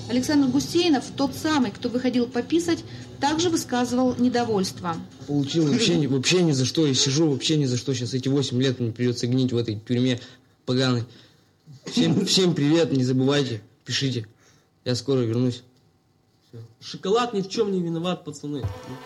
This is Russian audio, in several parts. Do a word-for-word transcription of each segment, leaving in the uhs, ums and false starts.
Александр Гусейнов, тот самый, кто выходил пописать, также высказывал недовольство. Получил вообще, вообще ни за что, я сижу вообще ни за что. Сейчас эти восемь лет мне придется гнить в этой тюрьме поганой. Всем, всем привет, не забывайте, пишите. Я скоро вернусь. Все. Шоколад ни в чем не виноват, пацаны.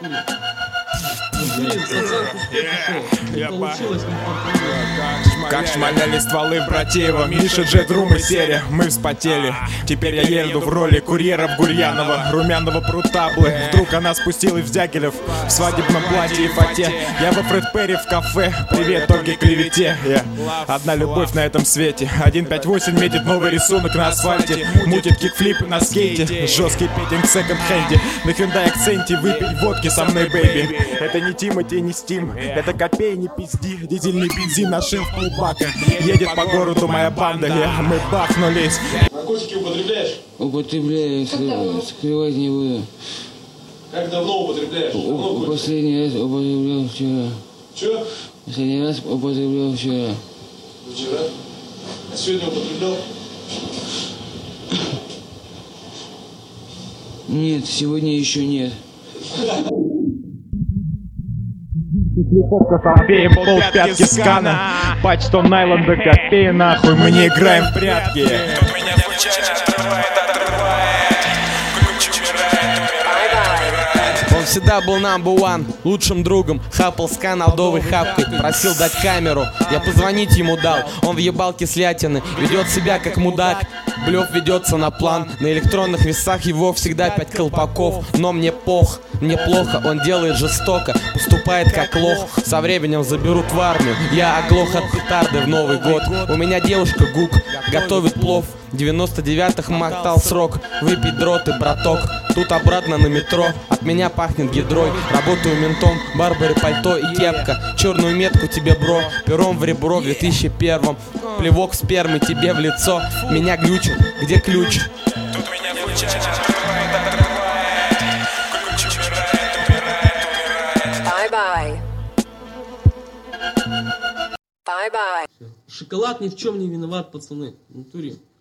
Как шмаляли стволы братьева, Миша, Джет, Рум и Серия. Мы вспотели. Теперь я еду в роли курьера в Гурьянова, румяного прутаблы. Вдруг она спустилась в Дягилев в свадебном платье и фате. Я во Фред Перри в кафе. Привет, Ольге Клевете. Я одна любовь на этом свете. один пять восемь метит новый рисунок на асфальте. Мутит кикфлипы на скейте. Жесткий петинг в секонд-хенде. На Hyundai акценте выпить водки со мной, бэйби. Это не Тимати, не Стим. Это копей, не пизди. Дизельный бензин нашел в полбака. Едет по городу моя банда. Я, мы бахнулись. Наркотики употребляешь? Употребляю, скры- скрывать не буду. Как давно употребляешь? Давно У- куришь? последний раз употреблял вчера. Че? Последний раз употреблял вчера. Вчера? А сегодня употреблял? Нет, сегодня еще нет. Шлифовка Санфея, пол пятки скана. Пачтон найлон до копеи, нахуй. Мы не играем в прятки. Тут меня случайно отрывает, отрывает. Он всегда был number one, лучшим другом. Хапал скан алдовой хапкой, просил дать камеру. Я позвонить ему дал, он въебал кислятины. Ведет себя как мудак, блёв ведется на план. На электронных весах его всегда пять колпаков. Но мне пох, мне плохо, он делает жестоко. Поступает как лох, со временем заберут в армию. Я оглох от петарды в Новый год. У меня девушка Гук, готовит плов. В девяносто девятых мотал срок, выпить дроты, браток. Тут обратно на метро, от меня пахнет гидрой. Работаю ментом, Барбаре пальто и кепка. Черную метку тебе, бро, пером в ребро в две тысячи первом. Плевок спермы тебе в лицо, меня глючит, где ключ? Тут меня случайно отрывает, отрывает. Ключ умирает, умирает, умирает. Bye-bye. Bye-bye. Шоколад ни в чем не виноват, пацаны. В натуре.